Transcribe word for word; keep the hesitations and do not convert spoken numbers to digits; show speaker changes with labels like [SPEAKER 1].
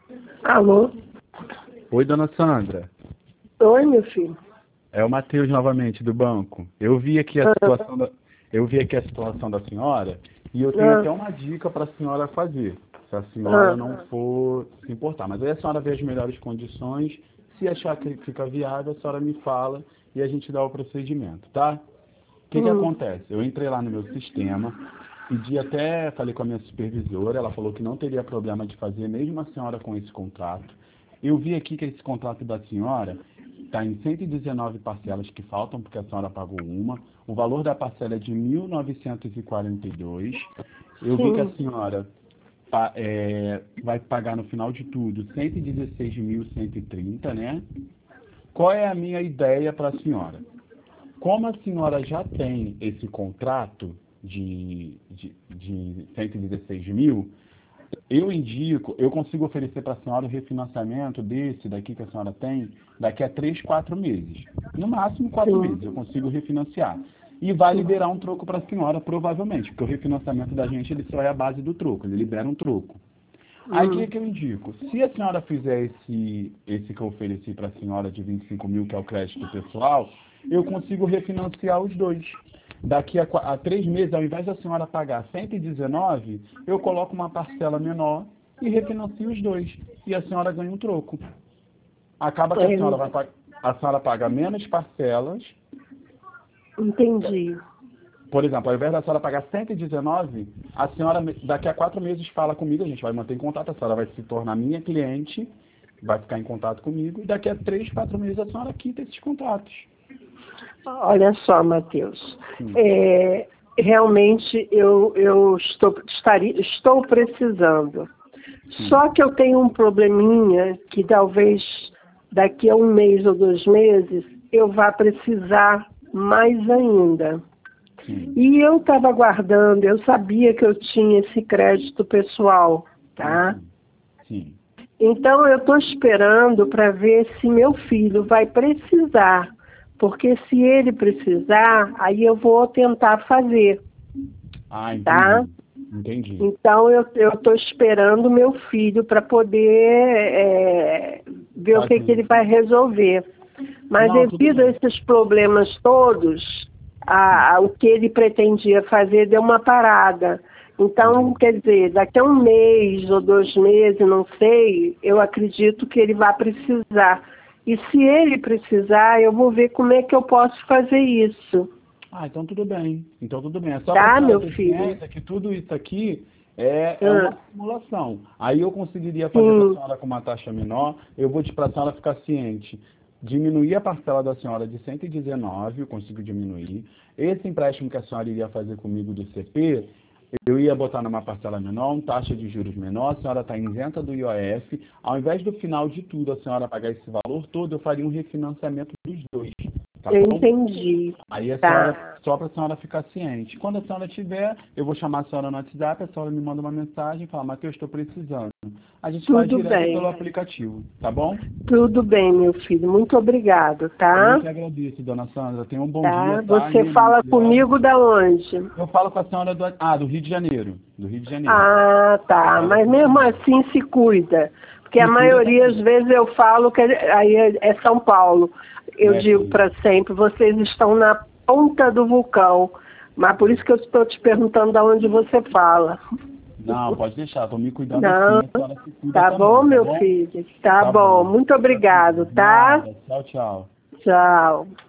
[SPEAKER 1] Alô?
[SPEAKER 2] Oi, dona Sandra.
[SPEAKER 1] Oi, meu filho.
[SPEAKER 2] É o Matheus novamente, do banco. Eu vi aqui a situação da, eu vi aqui a situação da senhora e eu tenho
[SPEAKER 1] Ah,
[SPEAKER 2] até uma dica para a senhora fazer, se a senhora
[SPEAKER 1] ah,
[SPEAKER 2] não for se importar. Mas aí a senhora vê as melhores condições, se achar que fica viável, a senhora me fala e a gente dá o procedimento, tá? O que que
[SPEAKER 1] hum,
[SPEAKER 2] acontece? Eu entrei lá no meu sistema, pedi até, falei com a minha supervisora, ela falou que não teria problema de fazer, mesmo a senhora com esse contrato. Eu vi aqui que esse contrato da senhora está em cento e dezenove parcelas que faltam, porque a senhora pagou uma. O valor da parcela é de mil novecentos e quarenta e dois. Eu vi que a
[SPEAKER 1] sim.
[SPEAKER 2] senhora pa- é, vai pagar no final de tudo cento e dezesseis mil cento e trinta, né? Qual é a minha ideia para a senhora? Como a senhora já tem esse contrato de, de, de cento e dezesseis mil, eu indico, eu consigo oferecer para a senhora o refinanciamento desse daqui que a senhora tem daqui a três, quatro meses. No máximo quatro
[SPEAKER 1] Sim,
[SPEAKER 2] meses eu consigo refinanciar. E vai
[SPEAKER 1] sim.
[SPEAKER 2] liberar um troco para a senhora, provavelmente, porque o refinanciamento da gente ele só é a base do troco, ele libera um troco. Aí o que,
[SPEAKER 1] Hum,
[SPEAKER 2] que eu indico? Se a senhora fizer esse, esse que eu ofereci para a senhora de vinte e cinco mil, que é o crédito pessoal, eu consigo refinanciar os dois. Daqui a, qua- a três meses, ao invés da senhora pagar cento e dezenove, eu coloco uma parcela menor e refinancio os dois. E a senhora ganha um troco. Acaba que a senhora vai
[SPEAKER 1] é,
[SPEAKER 2] pa- a senhora paga menos parcelas.
[SPEAKER 1] entendi.
[SPEAKER 2] Por exemplo, ao invés da senhora pagar cento e dezenove, a senhora daqui a quatro meses fala comigo, a gente vai manter em contato, a senhora vai se tornar minha cliente, vai ficar em contato comigo, e daqui a três, quatro meses a senhora quita esses contratos.
[SPEAKER 1] Olha só, Matheus.
[SPEAKER 2] Sim.
[SPEAKER 1] É, realmente eu, eu estou, estaria, estou precisando.
[SPEAKER 2] Sim.
[SPEAKER 1] Só que eu tenho um probleminha que talvez daqui a um mês ou dois meses eu vá precisar mais ainda.
[SPEAKER 2] Sim.
[SPEAKER 1] E eu estava aguardando, eu sabia que eu tinha esse crédito pessoal, tá?
[SPEAKER 2] Uhum. Sim.
[SPEAKER 1] Então eu estou esperando para ver se meu filho vai precisar, porque se ele precisar, aí eu vou tentar fazer,
[SPEAKER 2] Ah,
[SPEAKER 1] tá?
[SPEAKER 2] entendi. Entendi.
[SPEAKER 1] Então eu estou esperando meu filho para poder é, ver o que, que
[SPEAKER 2] Fazer.
[SPEAKER 1] ele vai resolver. Mas
[SPEAKER 2] Não, tudo
[SPEAKER 1] devido a
[SPEAKER 2] bem.
[SPEAKER 1] esses problemas todos,
[SPEAKER 2] Sim.
[SPEAKER 1] a, a- o que ele pretendia fazer deu uma parada. Então,
[SPEAKER 2] Entendi.
[SPEAKER 1] quer dizer, daqui a um mês ou dois meses, não sei, eu acredito que ele vai precisar. E se ele precisar, eu vou ver como é que eu posso fazer isso.
[SPEAKER 2] Ah, então tudo bem. Então tudo bem. É só para a
[SPEAKER 1] Tá,
[SPEAKER 2] senhora
[SPEAKER 1] meu
[SPEAKER 2] ter
[SPEAKER 1] filho?
[SPEAKER 2] ciência que tudo isso aqui é, é
[SPEAKER 1] Ah,
[SPEAKER 2] uma simulação. Aí eu conseguiria fazer para a
[SPEAKER 1] sim,
[SPEAKER 2] senhora com uma taxa menor. Eu vou para a senhora ficar ciente. Diminuir a parcela da senhora de cento e dezenove, eu consigo diminuir. Esse empréstimo que a senhora iria fazer comigo do C P, eu ia botar numa parcela menor, uma taxa de juros menor, a senhora está isenta do I O F. Ao invés do final de tudo a senhora pagar esse valor todo, eu faria um refinanciamento dos dois. Tá
[SPEAKER 1] eu
[SPEAKER 2] bom?
[SPEAKER 1] entendi.
[SPEAKER 2] Aí a senhora,
[SPEAKER 1] Tá,
[SPEAKER 2] só para a senhora ficar ciente. Quando a senhora tiver, eu vou chamar a senhora no WhatsApp, a senhora me manda uma mensagem e fala, Matheus, estou precisando. A gente faz
[SPEAKER 1] tudo
[SPEAKER 2] direto pelo
[SPEAKER 1] bem.
[SPEAKER 2] aplicativo, tá bom?
[SPEAKER 1] Tudo bem, meu filho. Muito obrigado,
[SPEAKER 2] Eu
[SPEAKER 1] tá?
[SPEAKER 2] que agradeço, dona Sandra. Tenha um bom dia,
[SPEAKER 1] Tá?
[SPEAKER 2] tá? E
[SPEAKER 1] Você fala
[SPEAKER 2] melhore.
[SPEAKER 1] comigo da onde?
[SPEAKER 2] Eu falo com a senhora do, ah, do Rio de Janeiro. Do Rio de Janeiro.
[SPEAKER 1] Ah,
[SPEAKER 2] Eu
[SPEAKER 1] tá.
[SPEAKER 2] falo
[SPEAKER 1] Mas
[SPEAKER 2] com o
[SPEAKER 1] mesmo
[SPEAKER 2] Daniel.
[SPEAKER 1] assim se cuida. Porque a
[SPEAKER 2] Se cuida
[SPEAKER 1] maioria, às
[SPEAKER 2] também,
[SPEAKER 1] vezes, eu falo que aí é é São Paulo. Eu
[SPEAKER 2] né,
[SPEAKER 1] digo
[SPEAKER 2] filha?
[SPEAKER 1] para sempre, vocês estão na ponta do vulcão. Mas por isso que eu estou te perguntando da onde você fala.
[SPEAKER 2] Não, pode deixar. Estou me cuidando
[SPEAKER 1] Não,
[SPEAKER 2] sim. A senhora se cuida
[SPEAKER 1] tá bom,
[SPEAKER 2] também, tá
[SPEAKER 1] meu
[SPEAKER 2] bom?
[SPEAKER 1] filho? Tá
[SPEAKER 2] Tá
[SPEAKER 1] bom.
[SPEAKER 2] bom.
[SPEAKER 1] Muito
[SPEAKER 2] Fica com
[SPEAKER 1] obrigado,
[SPEAKER 2] Deus.
[SPEAKER 1] tá?
[SPEAKER 2] Nada. Tchau, tchau.
[SPEAKER 1] Tchau.